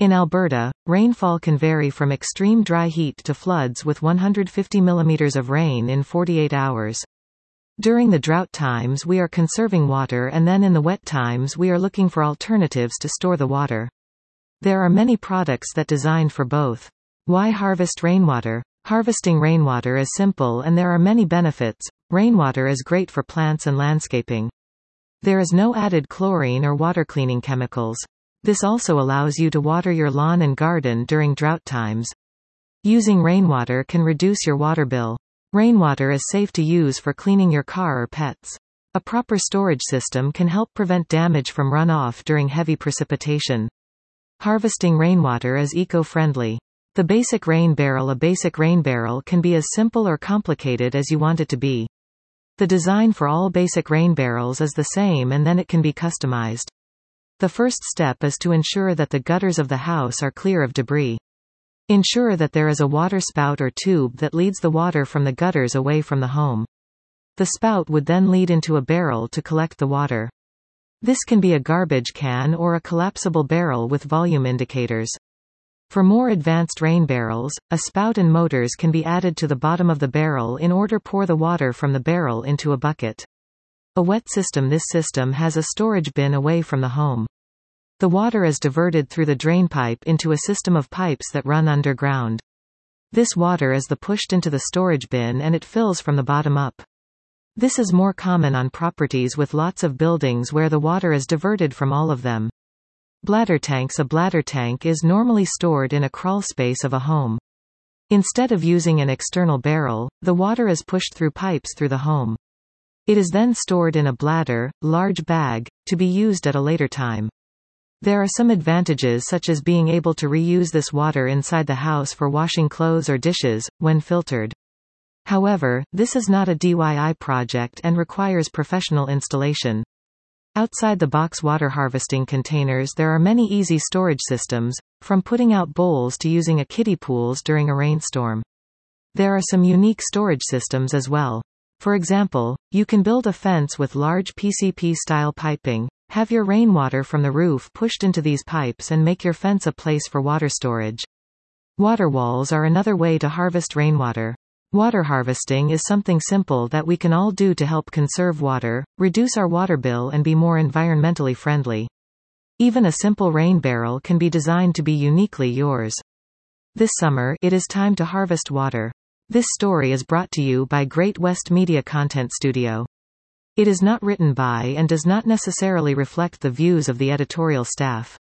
In Alberta, rainfall can vary from extreme dry heat to floods with 150 mm of rain in 48 hours. During the drought times we are conserving water, and then in the wet times we are looking for alternatives to store the water. There are many products that designed for both. Why harvest rainwater? Harvesting rainwater is simple and there are many benefits. Rainwater is great for plants and landscaping. There is no added chlorine or water cleaning chemicals. This also allows you to water your lawn and garden during drought times. Using rainwater can reduce your water bill. Rainwater is safe to use for cleaning your car or pets. A proper storage system can help prevent damage from runoff during heavy precipitation. Harvesting rainwater is eco-friendly. The basic rain barrel. A basic rain barrel can be as simple or complicated as you want it to be. The design for all basic rain barrels is the same, and then it can be customized. The first step is to ensure that the gutters of the house are clear of debris. Ensure that there is a water spout or tube that leads the water from the gutters away from the home. The spout would then lead into a barrel to collect the water. This can be a garbage can or a collapsible barrel with volume indicators. For more advanced rain barrels, a spout and motors can be added to the bottom of the barrel in order to pour the water from the barrel into a bucket. A wet system. This system has a storage bin away from the home. The water is diverted through the drain pipe into a system of pipes that run underground. This water is pushed into the storage bin and it fills from the bottom up. This is more common on properties with lots of buildings where the water is diverted from all of them. Bladder tanks. A bladder tank is normally stored in a crawl space of a home. Instead of using an external barrel, the water is pushed through pipes through the home. It is then stored in a bladder, large bag, to be used at a later time. There are some advantages, such as being able to reuse this water inside the house for washing clothes or dishes, when filtered. However, this is not a DIY project and requires professional installation. Outside the box water harvesting containers, there are many easy storage systems, from putting out bowls to using a kiddie pools during a rainstorm. There are some unique storage systems as well. For example, you can build a fence with large PCP-style piping, have your rainwater from the roof pushed into these pipes and make your fence a place for water storage. Water walls are another way to harvest rainwater. Water harvesting is something simple that we can all do to help conserve water, reduce our water bill and be more environmentally friendly. Even a simple rain barrel can be designed to be uniquely yours. This summer, it is time to harvest water. This story is brought to you by Great West Media Content Studio. It is not written by and does not necessarily reflect the views of the editorial staff.